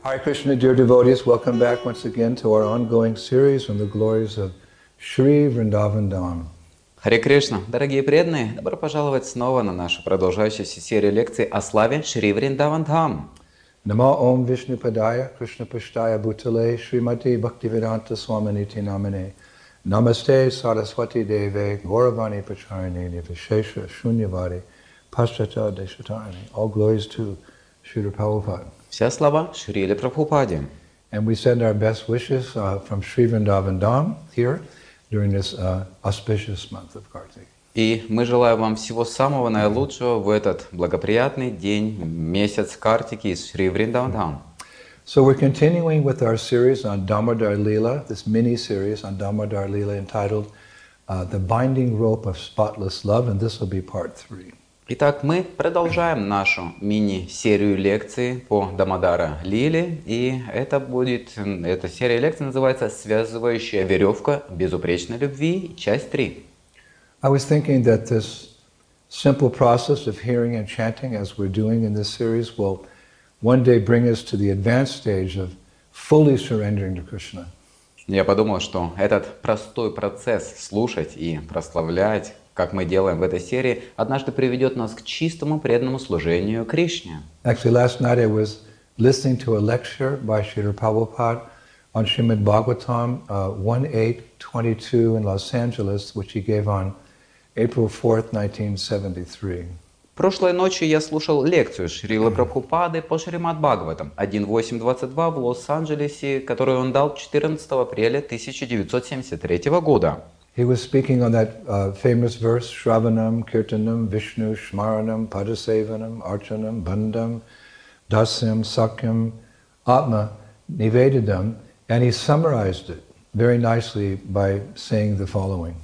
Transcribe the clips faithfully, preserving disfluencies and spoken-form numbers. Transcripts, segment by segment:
Hare Krishna, dear devotees, welcome back once again to our ongoing series on the glories of Shri Vrindavan Dham. Харе Кришна, дорогие преданные, добро пожаловать снова на нашу продолжающуюся серию лекций о славе Шри Вриндаван Dham. Namo Om Vishnu Padaya Krishna Pashtaya Bhutale Srimati Bhaktivedanta Swaminiti Namane Namaste Saraswati Deve Gauravani Pacharine Nivishesha Shunyavadi Paschata Deshatarani. All glories to Srila Prabhupada. Вся слава Шриле Прабхупаде. And we send our best wishes uh, from Shri Vrindavan Dham here during this uh, auspicious month of Kartik. И мы желаем вам всего самого наилучшего в этот благоприятный день, месяц Картики из Шри Вриндаван Dham. So we're continuing with our series on Damodar Leela, this mini-series on Damodar Leela entitled uh, The Binding Rope of Spotless Love, and this will be part three. Итак, мы продолжаем нашу мини-серию лекций по Дамодара Лиле, и это будет, эта серия лекций называется «Связывающая веревка безупречной любви», часть три. I was thinking that this simple process of hearing and chanting, as we're doing in this series, will one day bring us to the advanced stage of fully surrendering to Krishna. Я подумал, что этот простой процесс слушать и прославлять, как мы делаем в этой серии, однажды приведет нас к чистому преданному служению Кришне. Actually, last night I was listening to a lecture by Srila Prabhupada on Srimad Bhagavatam uh, one eight twenty-two in Los Angeles, which he gave on April fourth, nineteen seventy-three. Прошлой ночью я слушал лекцию Шрилы Прабхупады по Шримад Бхагаватам один восемь двадцать два в Лос-Анджелесе, которую он дал четырнадцатого апреля тысяча девятьсот семьдесят третьего года. He was speaking on that uh, famous verse, Shravanam, Kirtanam, Vishnu, Shmaranam, Padasevanam, Archanam, Bandam, Dasyam, Sakyam, Atma, Nivedadam, and he summarized it very nicely by saying the following.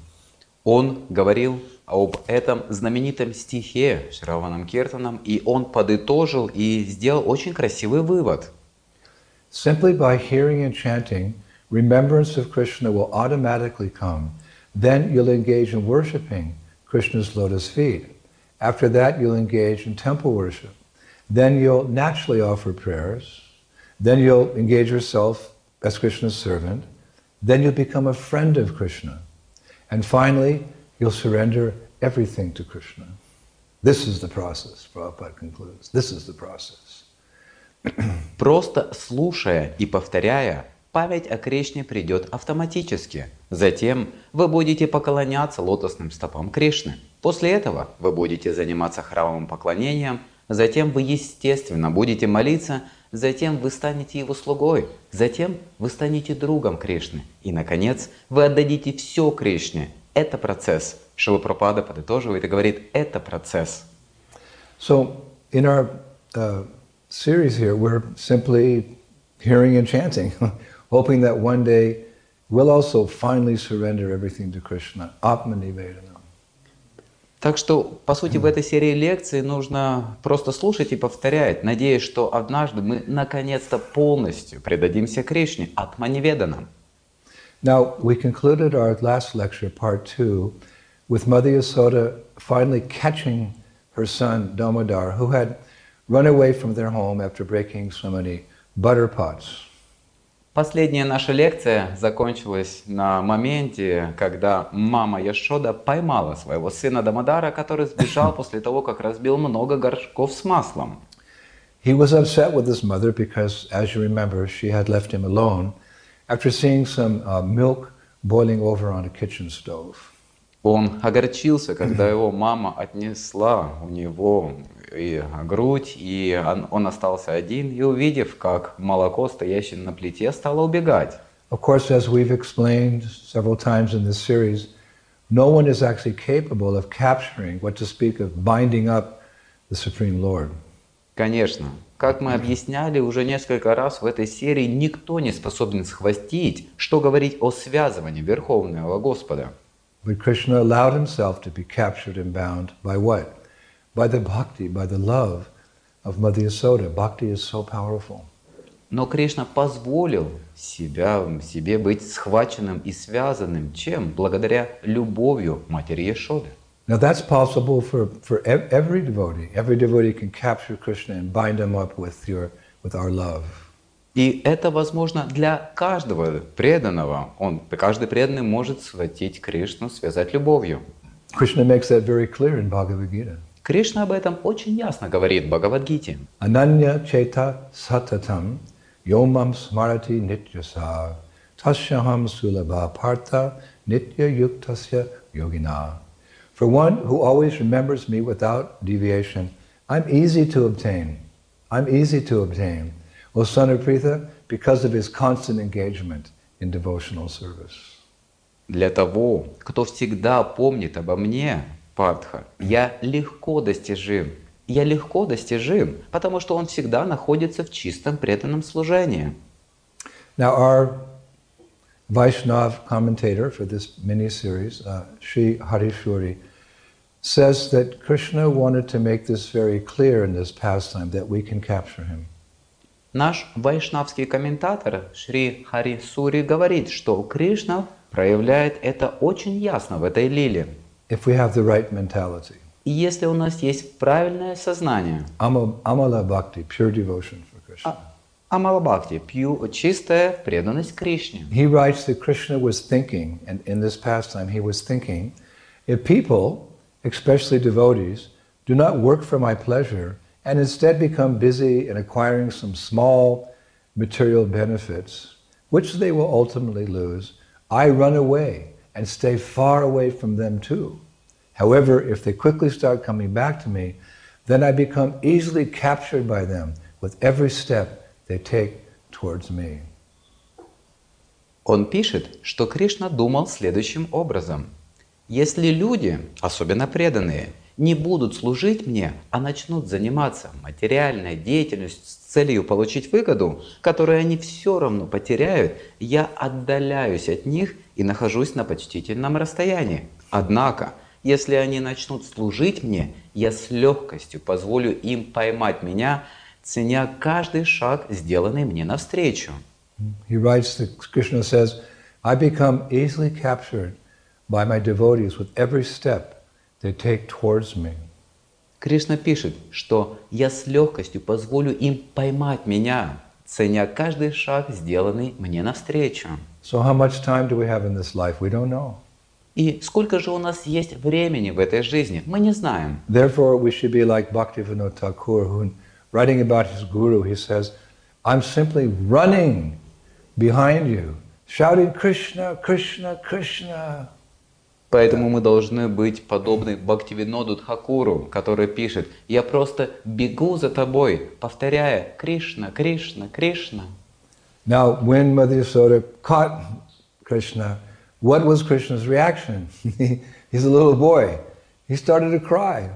Он говорил об этом знаменитом стихе Шраванам Киртанам, и он подытожил и сделал очень красивый вывод. Simply by hearing and chanting, remembrance of Krishna will automatically come. Then you'll engage in worshiping Krishna's lotus feet. After that, you'll engage in temple worship. Then you'll naturally offer prayers. Then you'll engage yourself as Krishna's servant. Then you'll become a friend of Krishna. And finally, you'll surrender everything to Krishna. This is the process, Prabhupada concludes. This is the process. Просто слушая и повторяя, память о Кришне придет автоматически. Затем вы будете поклоняться лотосным стопам Кришны. После этого вы будете заниматься храмовым поклонением. Затем вы, естественно, будете молиться. Затем вы станете его слугой. Затем вы станете другом Кришны. И, наконец, вы отдадите все Кришне. Это процесс. Шрила Прабхупада подытоживает и говорит, это процесс. So, in our uh, series here, we're simply hearing and chanting, hoping that one day we'll also finally surrender everything to Krishna. Atmanivedana. Так что, по сути, в этой серии лекций нужно просто слушать и повторять, надеясь, что однажды мы наконец-то полностью предадимся Кришне, Атманиведанам. Now, we concluded our last lecture, part two, with Mother Yasoda finally catching her son, Damodar, who had run away from their home after breaking so many butter pots. Последняя наша лекция закончилась на моменте, когда мама Яшода поймала своего сына Дамодара, который сбежал после того, как разбил много горшков с маслом. He was upset with his mother because, as you remember, she had left him alone after seeing some uh, milk boiling over on a kitchen stove. Он огорчился, когда его мама отнесла у него и грудь, и он, он остался один, и увидев, как молоко, стоящее на плите, стало убегать. Of course, as we've explained several times in this series, no one is actually capable of capturing, what to speak of binding up the Supreme Lord. Конечно, как мы объясняли уже несколько раз в этой серии, никто не способен схватить, что говорить о связывании Верховного Господа. But Krishna allowed himself to be captured and bound by what? By the bhakti, by the love of Mother Yasoda. Bhakti is so powerful. Но Кришна позволил себя, себе быть схваченным и связанным. Чем? Благодаря любовью матери Яшоды. Now that's possible for, for every devotee. Every devotee can capture Krishna and bind him up with, your, with our love. И это возможно для каждого преданного. Он, каждый преданный может схватить Кришну, связать любовью. Krishna makes that very clear in Bhagavad Gita. Кришна об этом очень ясно говорит в Бхагавад-гите. Ananya cheta satatam yomam smarati nityasa tasyaham sulabha partha nitya yuktasya yogina. For one who always remembers me without deviation, I'm easy to obtain. I'm easy to obtain. O son of Pritha, because of his constant engagement in devotional service. Для того, кто всегда помнит обо мне, Партха, я легко достижим. Я легко достижим, потому что он всегда находится в чистом преданном служении. Now our Vaishnav commentator for this mini-series, uh, Sri Harishwari, says that Krishna wanted to make this very clear in this pastime, that we can capture him. Наш вайшнавский комментатор Шри Хари Сури говорит, что Кришна проявляет это очень ясно в этой лиле. If we have the right mentality. И если у нас есть правильное сознание, Amala Bhakti, pure devotion for Krishna. Амала Бхакти, пью, чистая преданность Кришне. He writes that Krishna was thinking, and in this pastime he was thinking, if people, especially devotees, do not work for my pleasure and instead become busy in acquiring some small material benefits, which they will ultimately lose, I run away and stay far away from them too. However, if they quickly start coming back to me, then I become easily captured by them with every step they take towards me. Он пишет, что Кришна думал следующим образом. Если люди, особенно преданные, не будут служить мне, а начнут заниматься материальной деятельностью с целью получить выгоду, которую они все равно потеряют, я отдаляюсь от них и нахожусь на почтительном расстоянии. Однако, если они начнут служить мне, я с легкостью позволю им поймать меня, ценя каждый шаг, сделанный мне навстречу. He writes that Krishna says, I become easily captured by my devotees with every step they take towards me. Кришна пишет, что я с легкостью позволю им поймать меня, ценя каждый шаг, сделанный мне навстречу. So how much time do we have in this life? We don't know. И сколько же у нас есть времени в этой жизни, мы не знаем. Therefore, we should be like Bhaktivinoda Thakur, who, writing about his guru, he says, I'm simply running behind you, shouting Krishna, Krishna, Krishna. Поэтому мы должны быть подобны Бхактивиноду Тхакуру, который пишет, я просто бегу за тобой, повторяя Кришна, Кришна, Кришна. Now, when Mother Yasoda caught Krishna, what was Krishna's reaction? He's a little boy. He started to cry.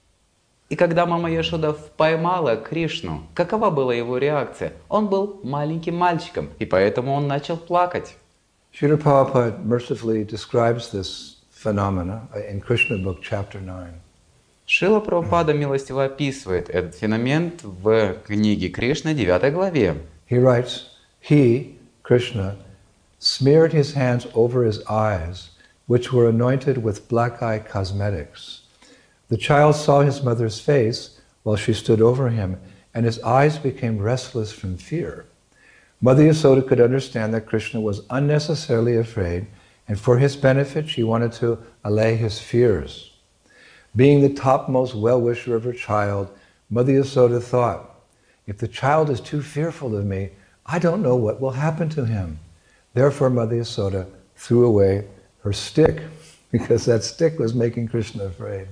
И когда мама Яшода поймала Кришну, какова была его реакция? Он был маленьким мальчиком, и поэтому он начал плакать. Srila Prabhupada mercifully describes this phenomena in Krishna book, chapter nine. Шрила Прабхупада милостиво описывает этот феномен в книге Кришна, девятой главе. He writes, he, Krishna, smeared his hands over his eyes, which were anointed with black eye cosmetics. The child saw his mother's face while she stood over him, and his eyes became restless from fear. Mother Yasoda could understand that Krishna was unnecessarily afraid, and for his benefit she wanted to allay his fears. Being the topmost well-wisher of her child, Mother Yasoda thought, if the child is too fearful of me, I don't know what will happen to him. Therefore, Mother Yasoda threw away her stick, because that stick was making Krishna afraid.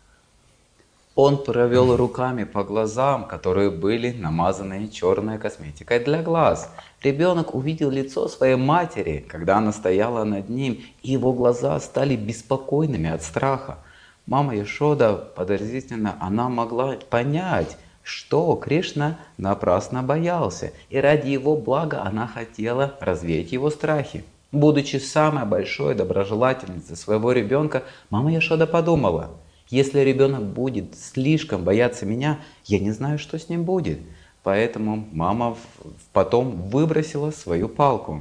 Он провел руками по глазам, которые были намазаны черной косметикой для глаз. Ребенок увидел лицо своей матери, когда она стояла над ним, и его глаза стали беспокойными от страха. Мама Яшода, подозрительно, она могла понять, что Кришна напрасно боялся, и ради его блага она хотела развеять его страхи. Будучи самой большой доброжелательницей своего ребенка, мама Яшода подумала, если ребенок будет слишком бояться меня, я не знаю, что с ним будет. Поэтому мама потом выбросила свою палку.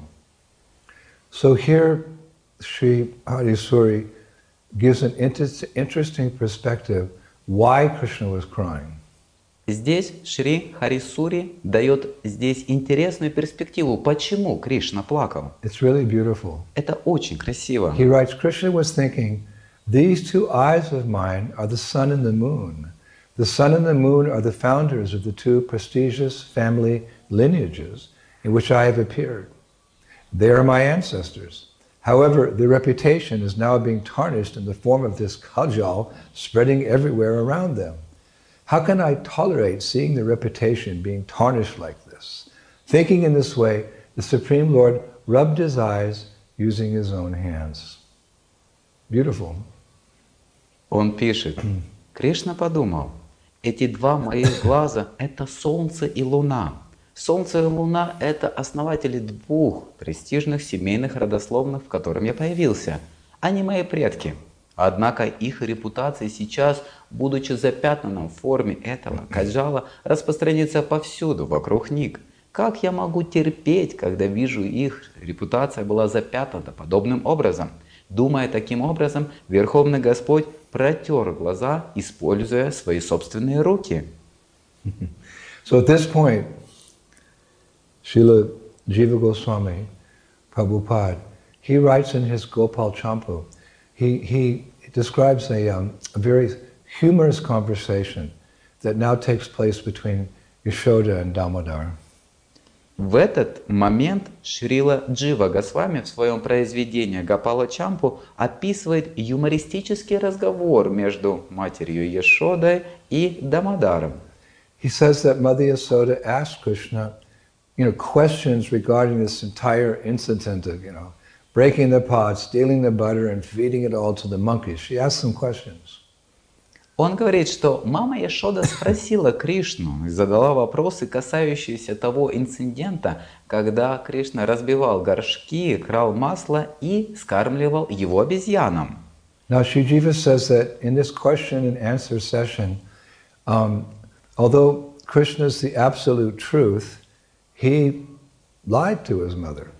So here, Sri Harisuri gives an inter- interesting perspective why Krishna was crying. Здесь Шри Харисури дает здесь интересную перспективу, почему Кришна плакал. It's really beautiful. Это очень красиво. He writes, Krishna was thinking, these two eyes of mine are the sun and the moon. The sun and the moon are the founders of the two prestigious family lineages in which I have appeared. They are my ancestors. However, their reputation is now being tarnished in the form of this kajal spreading everywhere around them. How can I tolerate seeing their reputation being tarnished like this? Thinking in this way, the Supreme Lord rubbed his eyes using his own hands. Beautiful. Он пишет, Кришна подумал, эти два моих глаза – это солнце и луна. Солнце и луна – это основатели двух престижных семейных родословных, в котором я появился. Они мои предки. Однако их репутация сейчас, будучи запятнанным в форме этого каджала, распространится повсюду, вокруг них. Как я могу терпеть, когда вижу их репутация была запятнана подобным образом? Думая таким образом, Верховный Господь протер глаза, используя свои собственные руки. So at this point, Srila Jiva Goswami, Prabhupada, he writes in his Gopal Champu, he, he describes a, um, a very humorous conversation that now takes place between Yashoda and Damodar. В этот момент Шрила Джива Госвами в своем произведении Гопала Чампу описывает юмористический разговор между матерью Яшодой и Дамодаром. He says that Mother Yasoda asked Krishna, you know, questions regarding this entire incident of, you know, breaking the pot, stealing the butter, and feeding it all to the monkeys. She asked some questions. Он говорит, что мама Яшода спросила Кришну и задала вопросы, касающиеся того инцидента, когда Кришна разбивал горшки, крал масло и скармливал его обезьянам. Now, Shri Jiva says that in this question and answer session, um, although Krishna is the absolute truth, he lied to his mother.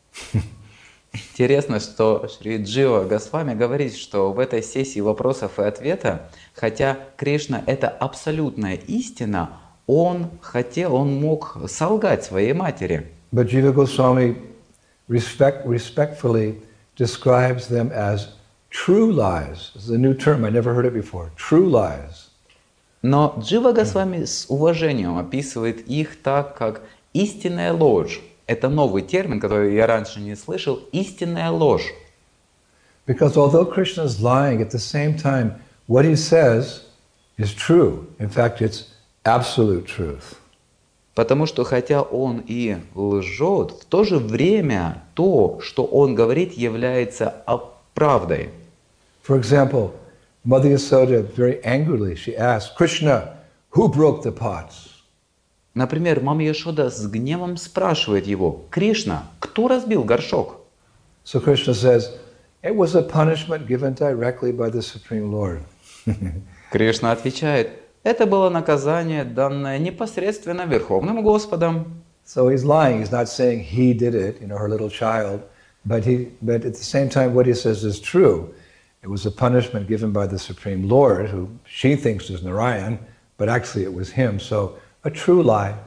Интересно, что Шри Джива Госвами говорит, что в этой сессии вопросов и ответов, хотя Кришна – это абсолютная истина, он хотел, он мог солгать своей матери. But Jiva Goswami respect, respectfully describes them as true lies. This is a new term, I never heard it before. True lies. Но Джива Госвами с уважением описывает их так, как истинная ложь. Это новый термин, который я раньше не слышал. Истинная ложь. Because although Krishna is lying, at the same time, what he says is true. In fact, it's absolute truth. Потому что хотя он и лжет, в то же время то, что он говорит, является правдой. For example, Mother Yasoda very angrily, she asked, Krishna, who broke the pots? Например, мама Яшода с гневом спрашивает его, Кришна, кто разбил горшок? So Krishna says, it was a punishment given directly by the Supreme Lord. Кришна отвечает, это было наказание, данное непосредственно Верховным Господом. So he's lying. He's not saying he did it, you know, her little child, but he, but at the same time, what he says is true. It was a punishment given by the Supreme Lord, who she thinks is Narayan, but actually it was him. So a true lie.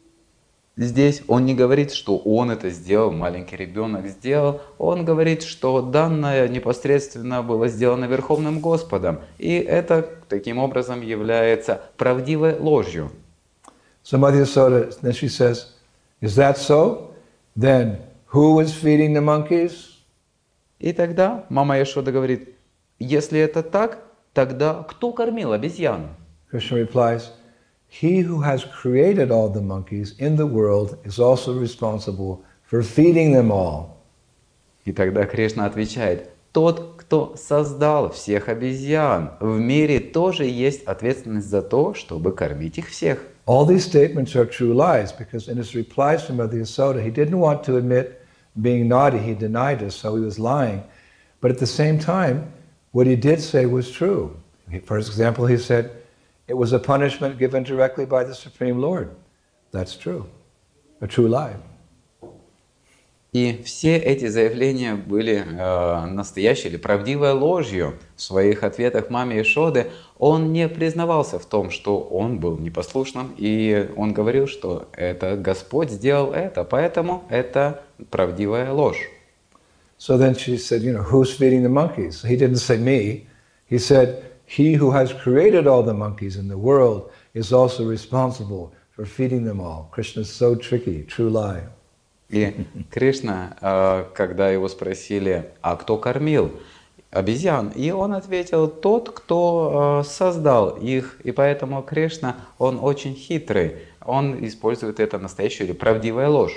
Здесь он не говорит, что он это сделал, маленький ребенок сделал. Он говорит, что данное непосредственно было сделано Верховным Господом. И это таким образом является правдивой ложью. So Mother Yasoda, then she says, is that so? Then who was feeding the monkeys? И тогда мама Яшода говорит, если это так, тогда кто кормил обезьян? Krishna replies, he who has created all the monkeys in the world is also responsible for feeding them all. И тогда Кришна отвечает, тот, кто создал всех обезьян, в мире тоже есть ответственность за то, чтобы кормить их всех. All these statements are true lies because in his replies to Mother Yasoda, he didn't want to admit being naughty, he denied us, so he was lying. But at the same time, what he did say was true. For example, he said, it was a punishment given directly by the Supreme Lord. That's true. A true lie. И все эти заявления были э, настоящей или правдивой ложью. В своих ответах маме Ешоды он не признавался в том, что он был непослушным, и он говорил, что это Господь сделал это, поэтому это правдивая ложь. So then she said, you know, who's feeding the monkeys? He didn't say me. He said, he who has created all the monkeys in the world is also responsible for feeding them all. Krishna is so tricky, true lie. И Кришна, э, когда его спросили, а кто кормил обезьян, и он ответил, тот, кто э, создал их, и поэтому Кришна, он очень хитрый, он использует это настоящую или правдивая ложь.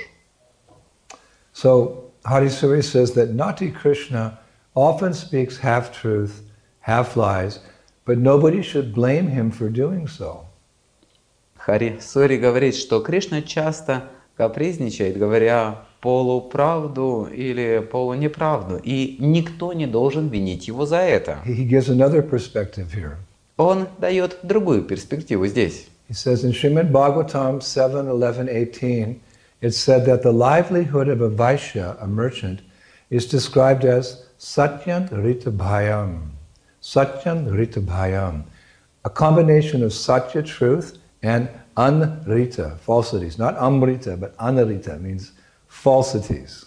So Harisuri says that Nati Krishna often speaks half-truth, half-lies, but nobody should blame him for doing so. Хари Сури говорит, что Кришна часто капризничает, говоря полуправду или полунеправду, и никто не должен винить его за это. He gives another perspective here. Он дает другую перспективу здесь. He says in Srimad Bhagavatam seven, eleven, eighteen, it's said that the livelihood of a Vaishya, a merchant, is described as Satyan Ritabhayam. Satyan Ritabhayam. A combination of Satya, truth, and Anrita, falsities. Not Amrita, but Anarita means falsities.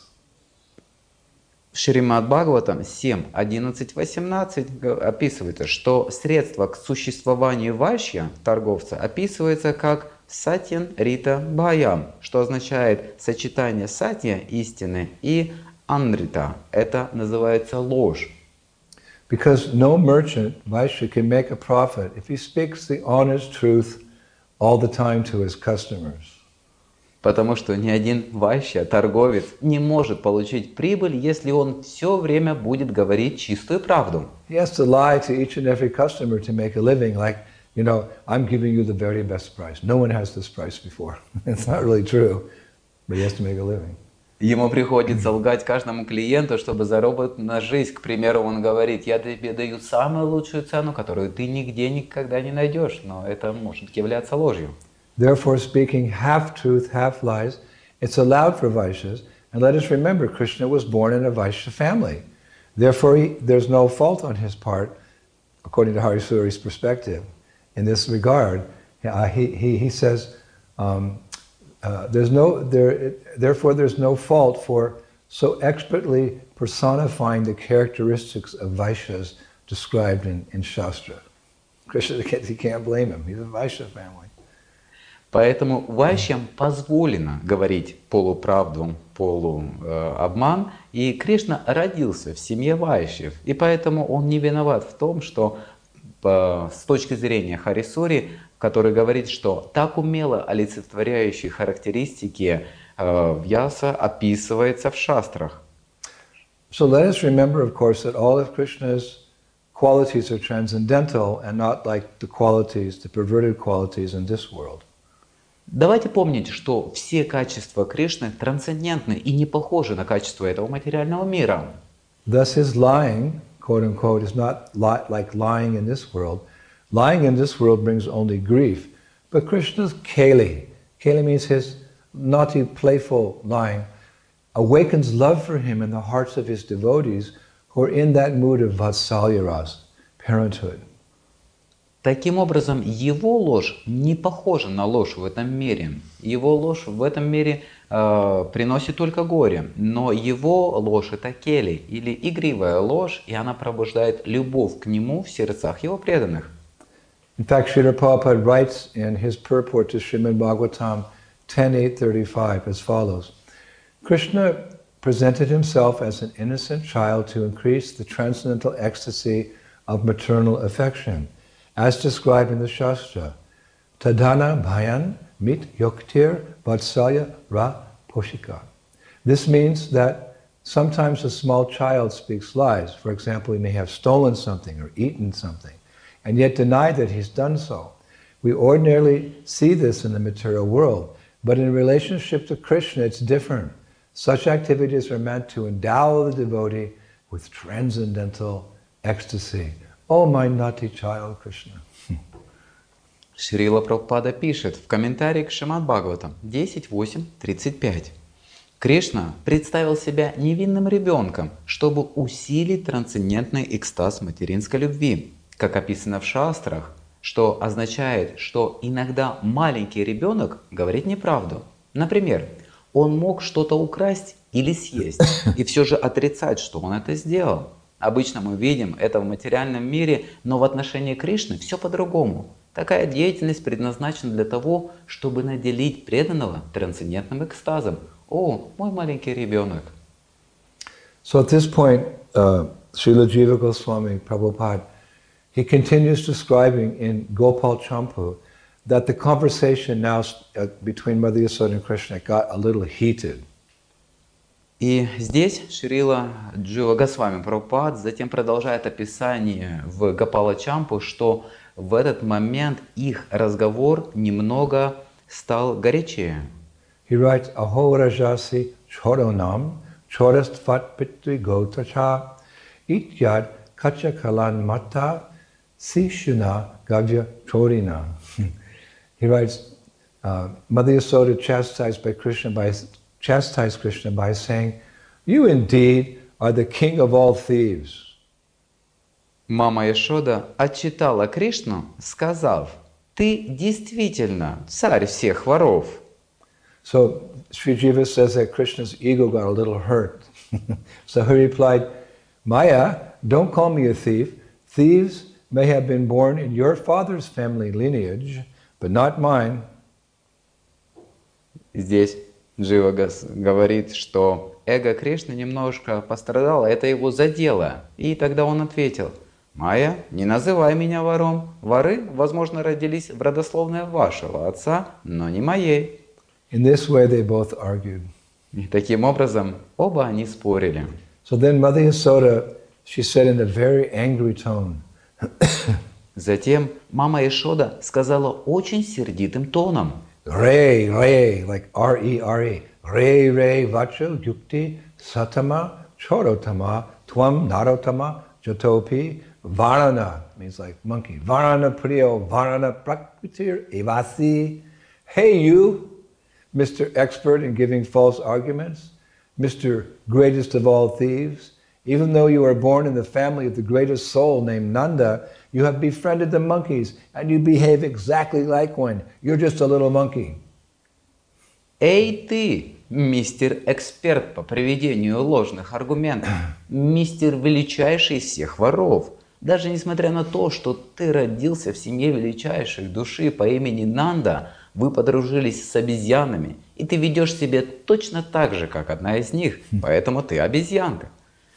В Шримад Бхагаватам семь, одиннадцать, восемнадцать описывается, что средство к существованию вайшья, торговца, описывается как Сатьян Рита Бхаям, что означает сочетание сатья, истины, и анрита, это называется ложь. Because no merchant, Vaishya, can make a profit if he speaks the honest truth all the time to his customers. Потому что ни один вайшья, торговец, не может получить прибыль, если он все время будет говорить чистую правду. He has to lie to each and every customer to make a living, like, you know, I'm giving you the very best price. No one has this price before. It's not really true, but he has to make a living. Ему приходится лгать каждому клиенту, чтобы заработать на жизнь. К примеру, он говорит, я тебе даю самую лучшую цену, которую ты нигде никогда не найдешь. Но это может являться ложью. Therefore, speaking half-truth, half-lies, it's allowed for Vaishyas. And let us remember, Krishna was born in a Vaishya family. Therefore, he, there's no fault on his part, according to Harisuri's perspective. In this regard, uh, he, he, he says, um, uh, there's no, there, therefore there's no fault for so expertly personifying the characteristics of Vaishyas described in, in Shastra. Krishna, he can't blame him. He's a Vaishya family. Поэтому вайшьям позволено говорить полуправду, полуобман, и Кришна родился в семье вайшьев, и поэтому он не виноват в том, что с точки зрения Харисури, который говорит, что так умело олицетворяющие характеристики Вьяса описывается в шастрах. So let us remember, of course, that all of Krishna's qualities are transcendental and not like the qualities, the perverted qualities in this world. Давайте помнить, что все качества Кришны трансцендентны и не похожи на качества этого материального мира. Thus his lying, quote unquote, is not li- like lying in this world. Lying in this world brings only grief. But Krishna's keli, keli means his naughty, playful lying, awakens love for him in the hearts of his devotees who are in that mood of vatsalya rasa, parenthood. Таким образом, его ложь не похожа на ложь в этом мире. Его ложь в этом мире э, приносит только горе. Но его ложь — это кели, или игривая ложь, и она пробуждает любовь к нему в сердцах его преданных. In fact, Srila Prabhupada writes in his purport to Srimad Bhagavatam ten eight thirty-five as follows. Krishna presented himself as an innocent child to increase the transcendental ecstasy of maternal affection, as described in the Shastra. Tadana bhayan mit yoktir vatsalya ra poshika. This means that sometimes a small child speaks lies. For example, he may have stolen something or eaten something, and yet deny that he's done so. We ordinarily see this in the material world, but in relationship to Krishna, it's different. Such activities are meant to endow the devotee with transcendental ecstasy. Oh, my naughty child, Krishna. Шрила Прабхупада пишет в комментарии к Шримад Бхагаватам десять восемь тридцать пять. Кришна представил себя невинным ребенком, чтобы усилить трансцендентный экстаз материнской любви, как описано в шастрах, что означает, что иногда маленький ребенок говорит неправду. Например, он мог что-то украсть или съесть, и все же отрицать, что он это сделал. Обычно мы видим это в материальном мире, но в отношении Кришны все по-другому. Такая деятельность предназначена для того, чтобы наделить преданного трансцендентным экстазом. О, мой маленький ребенок. So at this point, uh, Srila Jiva Goswami Prabhupada, he continues describing in Gopal Champu that the conversation now uh, between Mother Yasoda and Krishna got a little heated. И здесь Шрила Джива Госвами Прабхупад затем продолжает описание в Гопала Чампу, что в этот момент их разговор немного стал горячее. He writes, Aho Rajasi Choronam Chorastvat Pitri Gotacha Ityad Kacha Kalan Mata Sishuna Gavya Chorina. He writes, uh, Mother Yasoda chastised by Krishna by chastised Krishna by saying, "You indeed are the king of all thieves." Мама Яшода отчитала Кришну, сказав: «Ты действительно царь всех воров». So Sri Jiva says that Krishna's ego got a little hurt. So he replied, "Maya, don't call me a thief. Thieves may have been born in your father's family lineage, but not mine." Здесь Джива говорит, что эго Кришны немножко пострадало, это его задело. И тогда он ответил: «Майя, не называй меня вором. Воры, возможно, родились в родословной вашего отца, но не моей». In this way they both argued. И таким образом оба они спорили. So then Mother Yasoda, she said in a very angry tone. Затем мама Яшода сказала очень сердитым тоном: Re, re, like R E R E. Re, re, vacho, yukti, satama, chorotama, twam, narotama, jatopi, varana, means like monkey. Varana priyo, varana prakritir, evasi. Hey you, Mister Expert in giving false arguments, Mister Greatest of all thieves, even though you are born in the family of the greatest soul named Nanda, you have befriended the monkeys and you behave exactly like one. You're just a little monkey. «Эй ты, мистер эксперт по приведению ложных аргументов, мистер величайший из всех воров, даже несмотря на то, что ты родился в семье величайшей души по имени Нанда, вы подружились с обезьянами, и ты ведешь себя точно так же, как одна из них, поэтому ты обезьянка».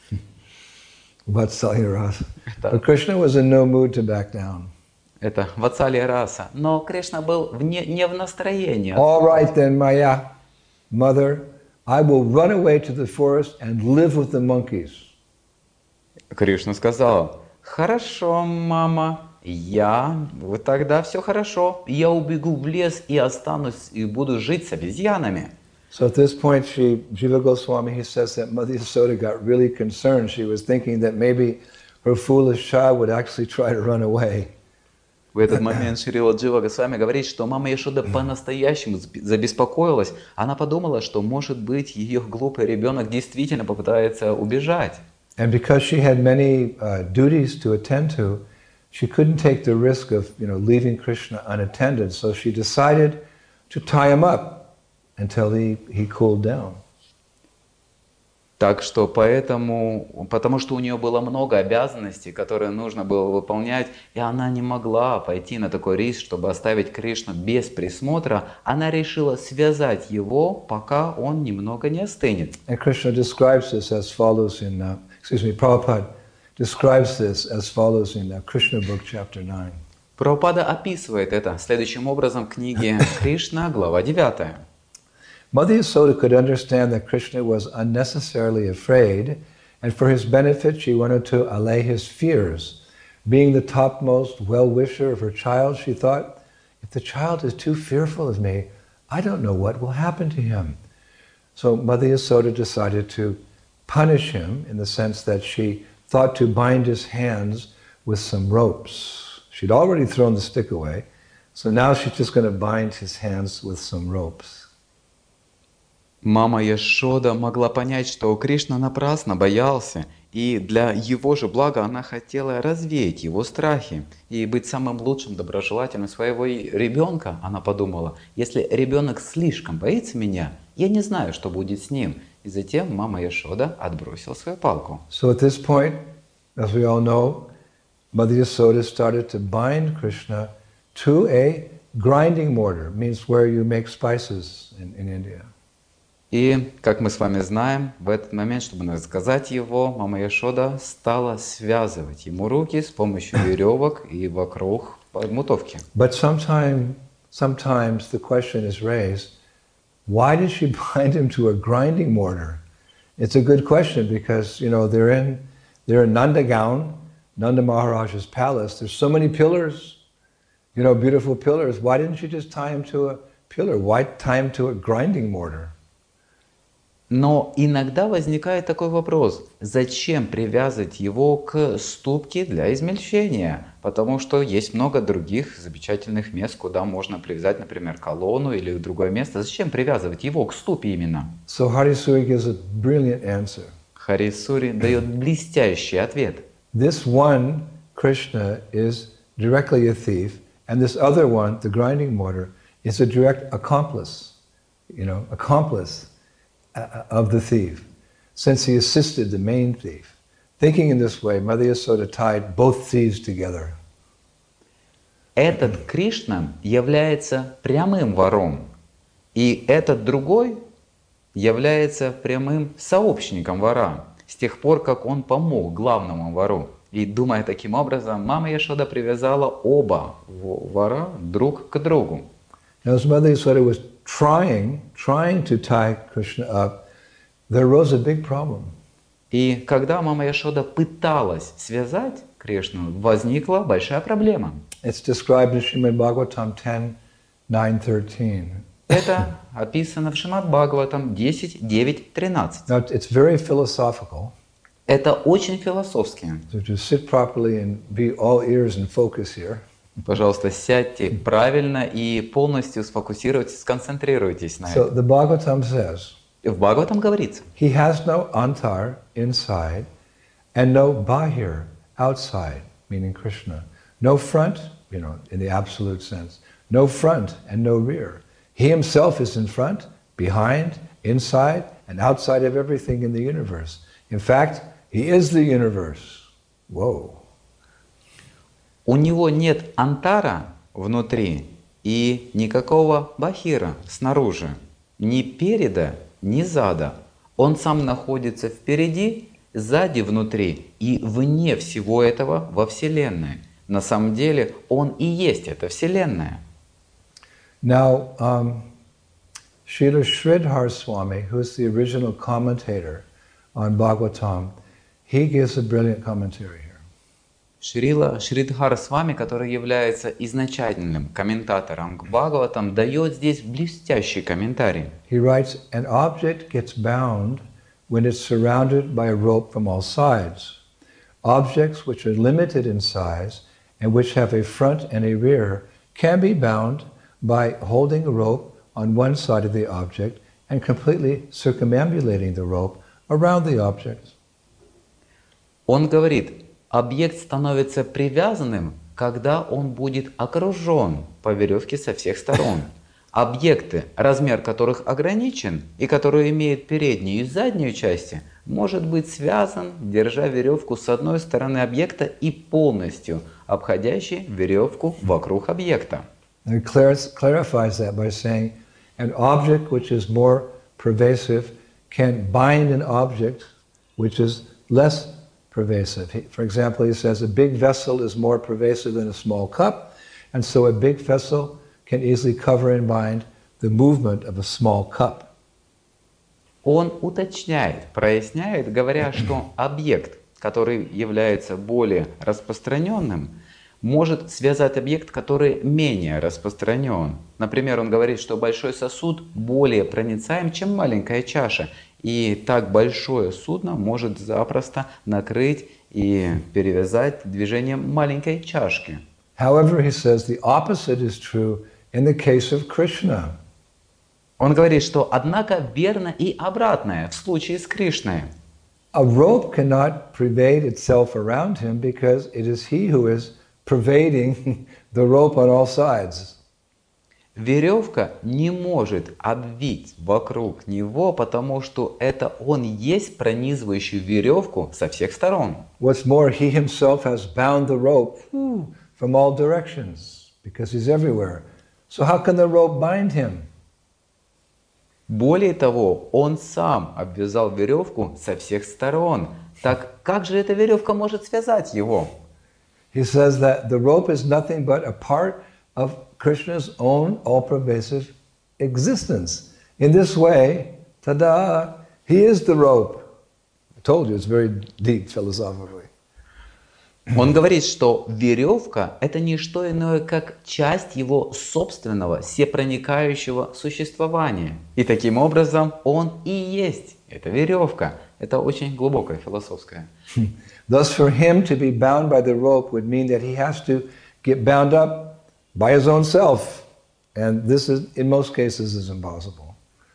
Vatsalya rasa. But Krishna was in no mood to back down. Это Ватсалья раса. Но Кришна был в не, не в настроении. All right then, Maya, mother, I will run away to the forest and live with the monkeys. Кришна сказал: «Хорошо, мама, я, вот тогда все хорошо. Я убегу в лес и останусь, и буду жить с обезьянами». So at this point, Sri Jiva Goswami, he says that Mother Yasoda got really concerned. She was thinking that maybe her foolish child would actually try to run away. В этот момент Шрила Джива Госвами говорит, что мама Яшода по-настоящему забеспокоилась. Она подумала, что, может быть, ее глупый ребенок действительно попытается убежать. And because she had many uh, duties to attend to, she couldn't take the risk of, you know, leaving Krishna unattended. So she decided to tie him up until he, he cooled down. Так что поэтому, потому что у нее было много обязанностей, которые нужно было выполнять, и она не могла пойти на такой риск, чтобы оставить Кришну без присмотра, она решила связать его, пока он немного не остынет. And Krishna describes this as follows in, uh, excuse me, Prabhupada describes this as follows in uh, Krishna book, chapter nine. Прабхупада описывает это следующим образом в книге Кришна, глава девятая. Mother Yasoda could understand that Krishna was unnecessarily afraid, and for his benefit she wanted to allay his fears. Being the topmost well-wisher of her child, she thought, if the child is too fearful of me, I don't know what will happen to him. So Mother Yasoda decided to punish him in the sense that she thought to bind his hands with some ropes. She'd already thrown the stick away, so now she's just going to bind his hands with some ropes. Мама Яшода могла понять, что Кришна напрасно боялся, и для его же блага она хотела развеять его страхи и быть самым лучшим доброжелателем своего и ребенка. Она подумала, если ребенок слишком боится меня, я не знаю, что будет с ним. И затем мама Яшода отбросила свою палку. So at this point, as we all know, Mother Yasoda started to bind Krishna to a grinding mortar, means where you make spices in, in India. И, как мы с вами знаем, в этот момент, чтобы рассказать его, мама Яшода стала связывать ему руки с помощью веревок и вокруг подмутовки. But sometime, sometimes the question is raised, why did she bind him to a grinding mortar? It's a good question because, you know, they're in, they're in Nandagaon, Nanda Maharaj's palace. There's so many pillars, you know, beautiful pillars. Why didn't she just tie him to a pillar? Why tie him to a grinding mortar? Но иногда возникает такой вопрос, зачем привязывать его к ступке для измельчения? Потому что есть много других замечательных мест, куда можно привязать, например, колонну или другое место. Зачем привязывать его к ступе именно? So Harisuri gives a brilliant answer. Харисури дает блестящий ответ. This one, Krishna, is directly a thief, and this other one, the grinding mortar, is a direct accomplice, you know, accomplice of the thief, since he assisted the main thief. Thinking in this way, Mother Yasoda tied both thieves together. Этот Кришна является прямым вором, и этот другой является прямым сообщником вора, с тех пор, как он помог главному вору. И думая таким образом, мама Яшода привязала оба вора друг к другу. Now, as Mother Yasoda was trying, trying to tie Krishna up, there arose a big problem. И когда мама Яшода пыталась связать Кришну, возникла большая проблема. It's described in Srimad Bhagavatam ten, nine, thirteen. Это описано в Шримад Бхагаватам десять, девять, тринадцать. Now, it's very philosophical. Это очень философски. So to sit properly and be all ears and focus here. Пожалуйста, сядьте правильно и полностью сфокусируйтесь, сконцентрируйтесь на So этом. the Bhagavatam says, В Бхагаватам говорится, he has no antar inside and no bahir outside, meaning Krishna. No front, you know, in the absolute sense. No front and no rear. He himself is in front, behind, inside, and outside of everything in the universe. In fact, he is the universe. Whoa. у него нет антара внутри и никакого бахира снаружи, ни переда, ни зада. Он сам находится впереди, сзади, внутри и вне всего этого во Вселенной. На самом деле он и есть эта Вселенная. Now, um, Srila Sridhar Swami, who's the original commentator on Bhagavatam, he gives a brilliant commentary here. Шрила Шридхар Свами, который является изначальным комментатором к Бхагаватам, дает здесь блестящий комментарий. He writes, an object gets bound when it's surrounded by a rope from all sides. Objects which are limited in size and which have a front and a rear can be bound by holding a rope on one side of the object and completely circumambulating the rope around the object. Он говорит, объект становится привязанным, когда он будет окружен по веревке со всех сторон. Объекты, размер которых ограничен и которые имеют переднюю и заднюю части, может быть связан, держа веревку с одной стороны объекта и полностью обходящей веревку вокруг объекта. He clarifies that by saying, an object which is more pervasive can bind an object which is less pervasive. He, for example, he says a big vessel is more pervasive than a small cup, and so a big vessel can easily cover and bind the movement of a small cup. Он уточняет, проясняет, говоря, что объект, который является более распространенным, может связать объект, который менее распространен. Например, он говорит, что большой сосуд более проницаем, чем маленькая чаша. И так большое судно может запросто накрыть и перевязать движением маленькой чашки. However, he says the opposite is true in the case of Krishna. Он говорит, что однако верно и обратное в случае с Кришной. A rope cannot pervade itself around him because it is he who is pervading the rope on all sides. Веревка не может обвить вокруг него, потому что это он есть пронизывающий веревку со всех сторон. What's more, he himself has bound the rope from all directions because he's everywhere. So how can the rope bind him? Более того, он сам обвязал веревку со всех сторон. Так как же эта веревка может связать его? He says that the rope is nothing but a part of Krishna's own all-pervasive existence. In this way, tada, he is the rope. I told you, it's very deep philosophically. Он говорит, что веревка – это не что иное, как часть его собственного, всепроникающего существования. И таким образом он и есть эта веревка. Это очень глубокое философское. Thus, for him to be bound by the rope would mean that he has to get bound up by his own self. And this is, in most cases, is impossible.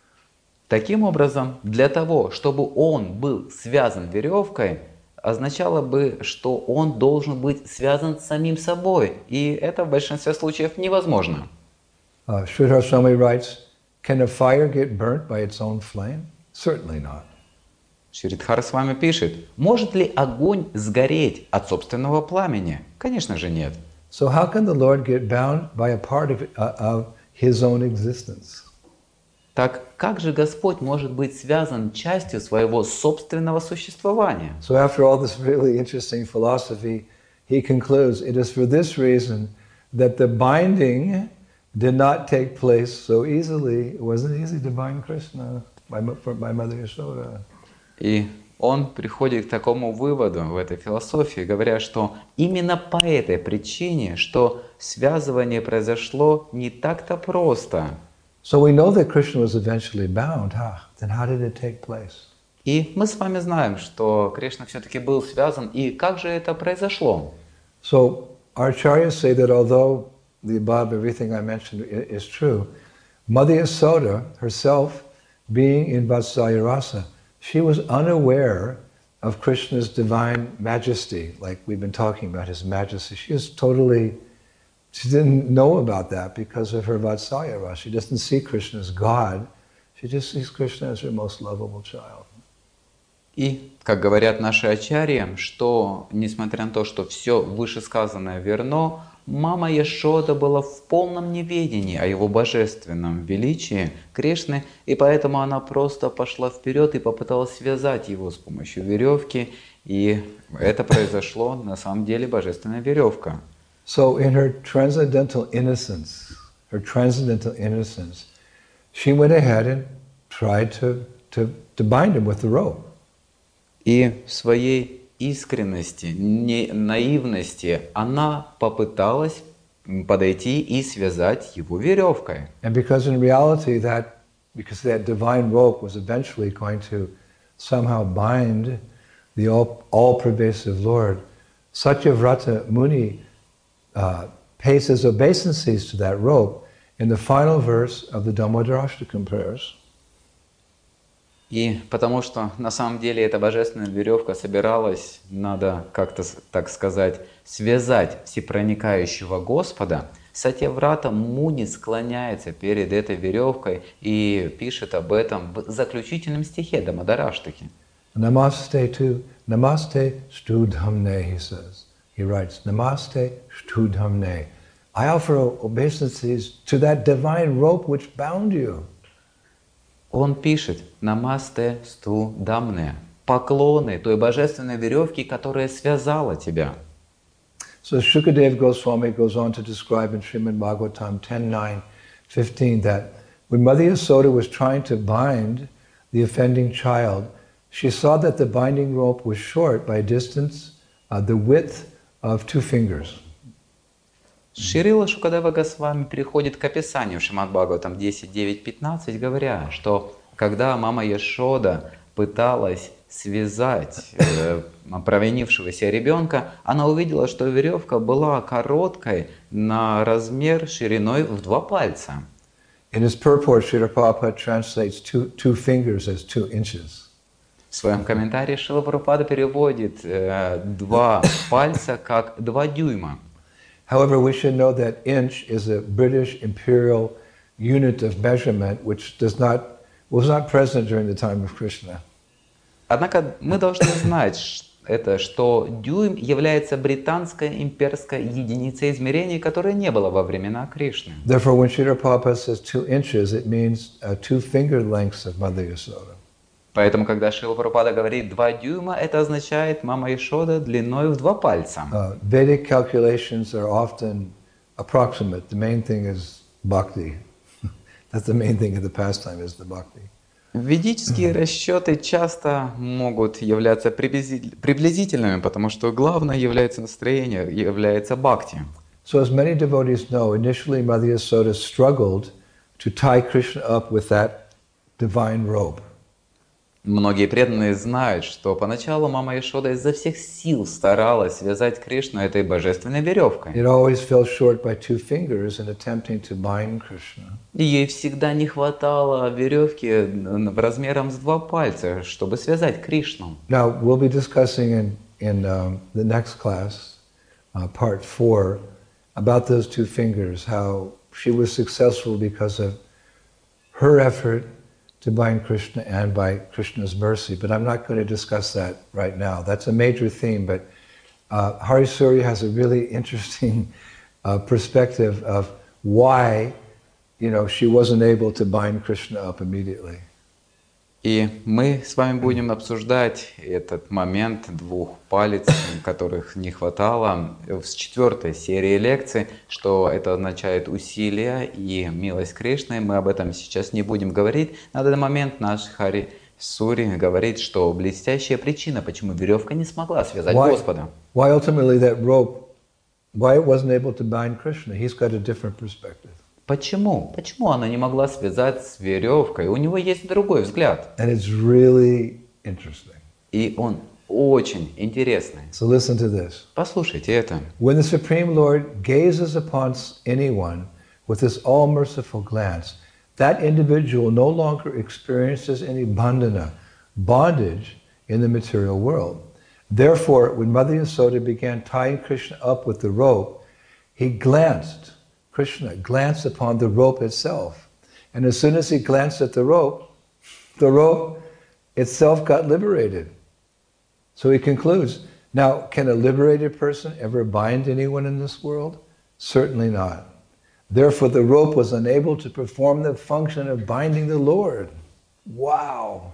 Таким образом, для того, чтобы он был связан веревкой, означало бы, что он должен быть связан с самим собой. И это в большинстве случаев невозможно. Uh, Sridhar Swami writes, can a fire get burnt by its own flame? Certainly not. Шридхар с вами пишет, может ли огонь сгореть от собственного пламени? Конечно же нет. So how can the Lord get bound by a part of, uh, of his own existence? Так как же Господь может быть связан частью своего собственного существования? So after all this really interesting philosophy, he concludes, it is for this reason that the binding did not take place so easily. It wasn't easy to bind Krishna by, by Mother Yashoda. И он приходит к такому выводу в этой философии, говоря, что именно по этой причине, что связывание произошло не так-то просто. So we know that Krishna was eventually bound. Huh? Then how did it take place? И мы с вами знаем, что Кришна все-таки был связан, и как же это произошло? So our acharyas say that although the above everything I mentioned is true, Mother Yasoda herself, being in Vatsalya Rasa, she was unaware of Krishna's divine majesty, like we've been talking about his majesty. She was totally, she didn't know about that because of her Vatsalya Rasa. She doesn't see Krishna as God, she just sees Krishna as her most lovable child. И, как говорят наши ачарьи, что, несмотря на то, что все вышесказанное верно, мама Яшода была в полном неведении о его божественном величии Кришны, и поэтому она просто пошла вперед и попыталась связать его с помощью веревки, и это произошло на самом деле божественная веревка. So in her transcendental innocence, her transcendental innocence, she went ahead and tried to, to, to bind him with the rope. И в своей искренности, не, наивности она попыталась подойти и связать его веревкой. And because in reality that, because that divine rope was eventually going to somehow bind the all, all-pervasive Lord, Satyavrata Muni uh, pays his obeisances to that rope in the final verse of the Damodarashtakam prayers. И потому что на самом деле эта божественная веревка собиралась, надо как-то, так сказать, связать всепроникающего Господа, Сатьяврата Муни склоняется перед этой веревкой и пишет об этом в заключительном стихе Дамадараштаки. Namaste to, Namaste Studhamne, he says. He writes, Namaste Studhamne. I offer obeisances to that divine rope which bound you. Он пишет «Намасте сту дамне» – поклоны той божественной веревке, которая связала тебя. So Shukadev Goswami goes on to describe in Srimad Bhagavatam ten nine fifteen that when Mother Yasoda was trying to bind the offending child, she saw that the binding rope was short by a distance, uh, the width of two fingers. Шрила Шукадева Госвами переходит к описанию Шримад Бхагаватам десять девять пятнадцать, говоря, что когда мама Яшода пыталась связать э, провинившегося ребенка, она увидела, что веревка была короткой на размер шириной в два пальца. In his purport, Srila Prabhupada translates two, two fingers as two inches. В своем комментарии Шрила Прабхупада переводит э, два пальца как два дюйма. However, we should know that inch is a British imperial unit of measurement which does not, was not present during the time of Krishna. Однако мы должны знать ш- это, что дюйм является британской имперской единицей измерения, которой не было во времена Кришны. Therefore, when Srila Prabhupada says two inches, it means uh, two finger lengths of Mother Yasoda. Поэтому, когда Шрила Прабхупада говорит два дюйма, это означает мама Ишода длиной в два пальца. Uh, Vedic calculations are often approximate. The main thing is bhakti. That's the main thing of the pastime is the bhakti. Ведические расчеты часто могут являться приблизи- приблизительными, потому что главное является настроение, является бхакти. So as many devotees know, initially Mother Yasoda struggled to tie Krishna up with that divine rope. Многие преданные знают, что поначалу мама Ишода изо всех сил старалась связать Кришну этой божественной веревкой. It always fell short by two fingers in attempting to bind Krishna. И ей всегда не хватало веревки н- размером с два пальца, чтобы связать Кришну. Now, we'll be discussing in, in um, the next class, uh, part four, about those two fingers, how she was successful because of her effort to bind Krishna and by Krishna's mercy. But I'm not going to discuss that right now. That's a major theme, but uh, Hari Surya has a really interesting uh, perspective of why, you know, she wasn't able to bind Krishna up immediately. И мы с вами будем обсуждать этот момент двух палец, которых не хватало в четвертой серии лекций, что это означает усилия и милость Кришны. Мы об этом сейчас не будем говорить. На данный момент наш Хари Сури говорит, что блестящая причина, почему веревка не смогла связать Why, Господа. why ultimately that rope, why it wasn't able to bind Krishna? He's got a different perspective. Почему? Почему она не могла связать с веревкой? У него есть другой взгляд. And it's really interesting. И он очень интересный. So listen to this. Послушайте это. When the Supreme Lord gazes upon anyone with his all-merciful glance, that individual no longer experiences any bandhana, bondage in the material world. Therefore, when Mother Yasoda began tying Krishna up with the rope, he glanced, Krishna glanced upon the rope itself. And as soon as he glanced at the rope, the rope itself got liberated. So he concludes, now, can a liberated person ever bind anyone in this world? Certainly not. Therefore, the rope was unable to perform the function of binding the Lord. Wow!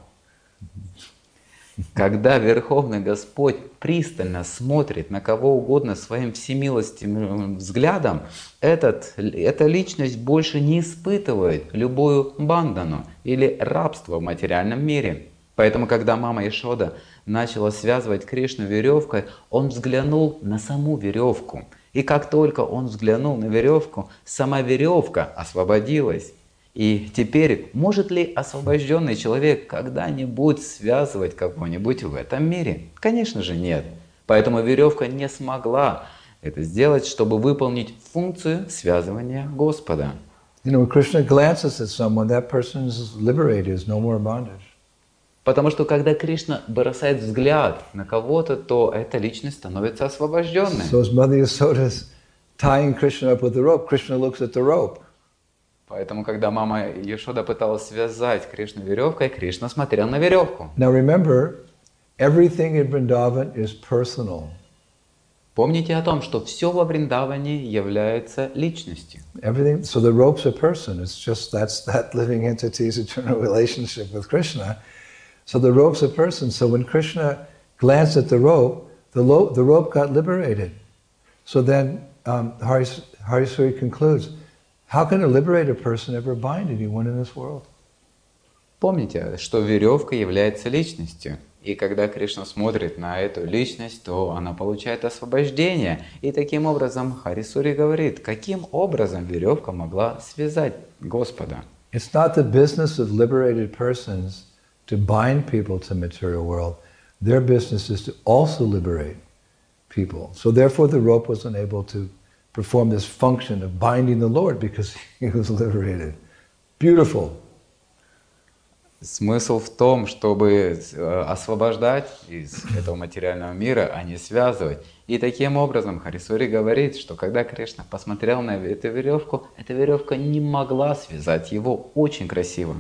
Когда Верховный Господь пристально смотрит на кого угодно своим всемилостивым взглядом, этот, эта личность больше не испытывает любую бандану или рабство в материальном мире. Поэтому, когда мама Ишода начала связывать Кришну веревкой, он взглянул на саму веревку. И как только он взглянул на веревку, сама веревка освободилась. И теперь, может ли освобожденный человек когда-нибудь связывать кого-нибудь в этом мире? Конечно же нет. Поэтому веревка не смогла это сделать, чтобы выполнить функцию связывания Господа. You know, when Krishna glances at someone, that person is liberated, is no more bondage. Потому что когда Кришна бросает взгляд на кого-то, то эта личность становится освобожденной. So as Mother Yasoda is tying Krishna up with the rope, Krishna looks at the rope. Поэтому, когда мама Ешода пыталась связать Кришну веревкой, Кришна смотрел на веревку. Now remember, everything in Vrindavan is personal. Помните о том, что все во Вриндаване является личностью. Everything, so the rope's a person. It's just that's that living entity's eternal relationship with Krishna. So the rope's a person. So when Krishna glanced at the rope, the, lo- the rope got liberated. So then um, Hari, Harisuri concludes, how can a liberated person ever bind anyone in this world? Помните, что веревка является личностью. И когда Кришна смотрит на эту личность, то она получает освобождение. И таким образом Харисури говорит, каким образом веревка могла связать Господа. It's not the business of liberated persons to bind people to material world. Their business is to also liberate people. So therefore the rope was unable to perform this function of binding the Lord because he was liberated. beautiful. Смысл в том, чтобы э, освобождать из этого материального мира, а не связывать. И таким образом Харисури говорит, что когда Кришна посмотрел на эту веревку, эта веревка не могла связать его. Очень красиво.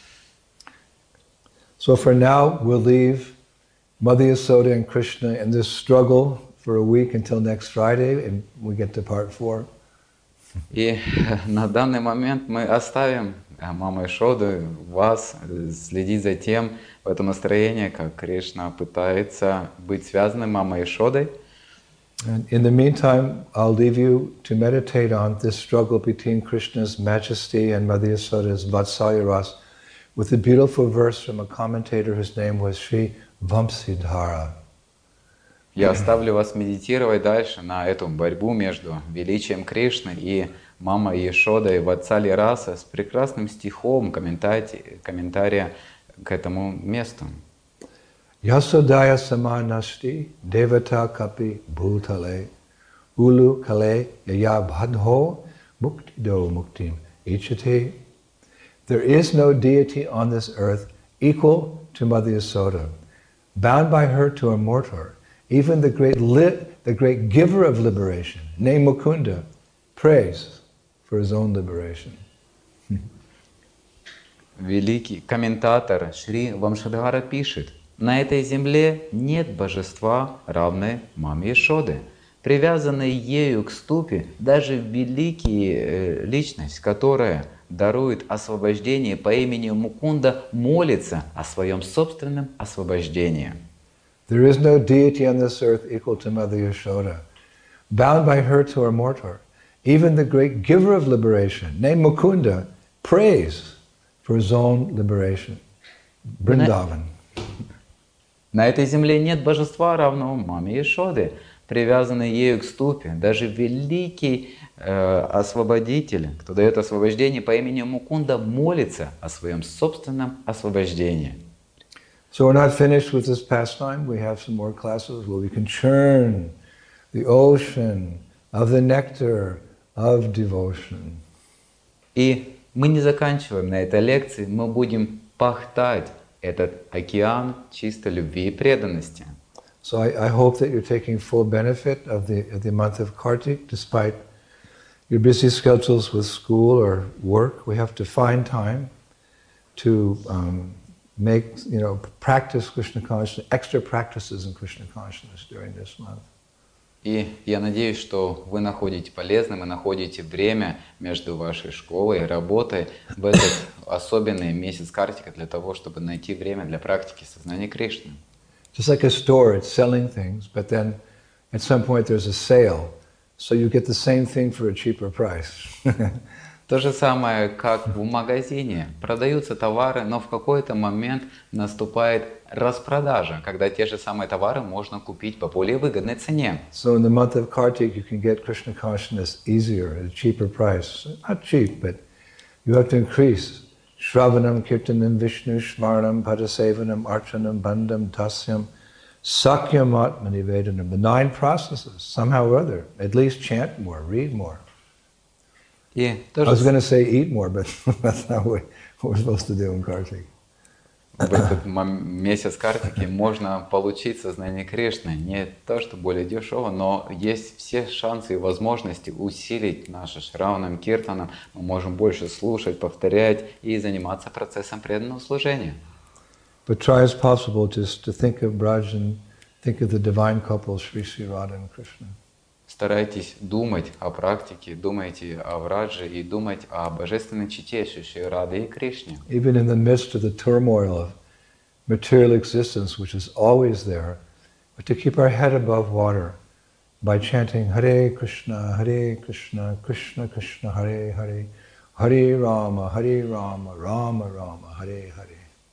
So for now, we'll leave Mother Yasoda and Krishna in this struggle for a week until next Friday, and we get to part four. И на данный момент мы оставим маму Ишоду, вас, следить за тем, в этом настроении, как Кришна пытается быть связанным мамой Ишодой. And in the meantime, I'll leave you to meditate on this struggle between Krishna's majesty and Mother Yasoda's Vatsalya Ras with a beautiful verse from a commentator whose name was Sri Vamsidhara. Я оставлю вас медитировать дальше на эту борьбу между величием Кришны и мамой Яшодой Ватсали Раса с прекрасным стихом комментария к этому месту. Yasodaya samanasti devata kapi bhutale ulu kale yaya bhadho muktido muktim ichate. There is no deity on this earth equal to Mother Yasoda, bound by her to a mortar. Even the great li- the great giver of liberation, named Mukunda, prays for his own liberation. Великий комментатор Шри Вамшадхара пишет: «На этой земле нет божества, равной маме Яшоды. Привязанной ею к ступе, даже великий э, личность, которая дарует освобождение по имени Мукунда, молится о своем собственном освобождении». There is no deity on this earth equal to Mother Yashoda, bound by her to her mortar. Even the great giver of liberation, named Mukunda, prays for his own liberation. Vrindavan. На этой земле нет божества, равного маме Яшоды, привязанной ею к ступе. Даже великий э, освободитель, кто дает освобождение по имени Мукунда, молится о своем собственном освобождении. So we're not finished with this pastime. We have some more classes where we can churn the ocean of the nectar of devotion. И мы не заканчиваем на этой лекции, мы будем пахтать этот океан чистой любви и преданности. So I, I hope that you're taking full benefit of the, of the month of Kartik, despite your busy schedules with school or work. We have to find time to um, make, you know, practice Krishna consciousness, extra practices in Krishna consciousness during this month. И я надеюсь, что вы находите полезным и находите время между вашей школой и работой в этот особенный месяц Картика для того, чтобы найти время для практики сознания Кришны. Just like a store, it's selling things, but then at some point there's a sale, so you get the same thing for a cheaper price. То же самое, как в магазине. Продаются товары, но в какой-то момент наступает распродажа, когда те же самые товары можно купить по более выгодной цене. So in the month of Kartik, you can get Krishna consciousness easier at a cheaper price. Not cheap, but you have to increase. Shravanam, Kirtanam, Vishnu, Shmaranam, Padasevanam, Archanam, Bandham, Tasyam, Sakyam, Atmanivedanam. The nine processes, somehow or other. At least chant more, read more. И I was going to say eat more, but that's not what we're supposed to do in Kartik. В этот месяц Картики можно получить сознание Кришны. Не то, что более дешево, но есть все шансы и возможности усилить наше Шраванам, Киртанам. Мы можем больше слушать, повторять и заниматься процессом преданного служения. But try as possible just to think of Braj and think of the divine couple, Sri Sri Radha and Krishna. Старайтесь думать о практике, думайте о Врадже и думать о божественной чите Шри Рады и Кришне. Even in the midst of the turmoil of material existence, which is always there, but to keep our head above water by chanting Hare Krishna, Hare Krishna, Krishna Krishna, Hare Hare, Hare Rama, Hare Rama, Rama Rama, Hare Hare.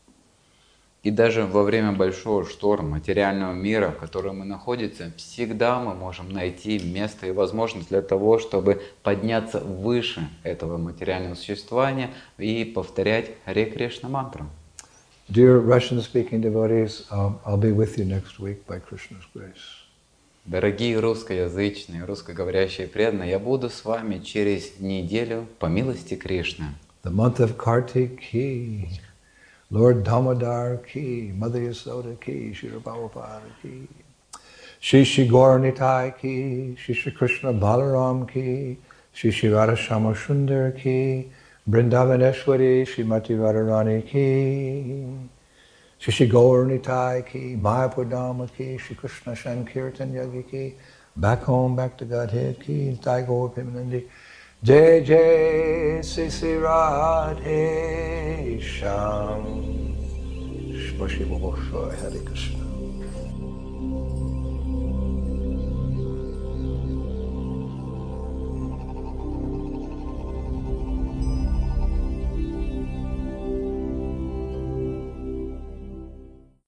И даже во время большого шторма материального мира, в котором мы находимся, всегда мы можем найти место и возможность для того, чтобы подняться выше этого материального существования и повторять Харе Кришна мантру. Dear Russian-speaking devotees, um, I'll be with you next week by Krishna's grace. Дорогие русскоязычные, русскоговорящие преданные, я буду с вами через неделю по милости Кришны. The month of Kartik ki, Lord Damodar ki, Mother Yasoda ki, Shri Prabhupada ki, Shri Shri Gaur Nitai ki, Shri Shri Krishna Balaram ki, Shri Shri Radha Shama Sundar ki, Vrindavaneshwari Shrimati Radharani ki, Shri Shri Gaur Nitai ki, Mayapur Dhamma ki, Shri Krishna Sankirtan Yagi ki, back home, back to Godhead ki, Nitai Gaur Pimanandi, Jai Jai Sri Sri Radhe Sham, Shri Shri Hare Krishna.